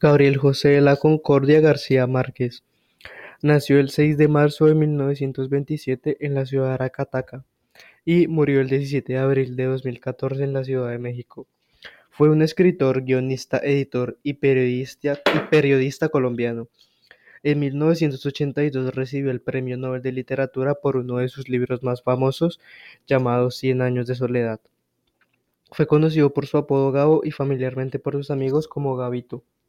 Gabriel José de la Concordia García Márquez nació el 6 de marzo de 1927 en la ciudad de Aracataca y murió el 17 de abril de 2014 en la Ciudad de México. Fue un escritor, guionista, editor y periodista colombiano. En 1982 recibió el Premio Nobel de Literatura por uno de sus libros más famosos, llamado Cien años de soledad. Fue conocido por su apodo Gabo y familiarmente por sus amigos como Gabito.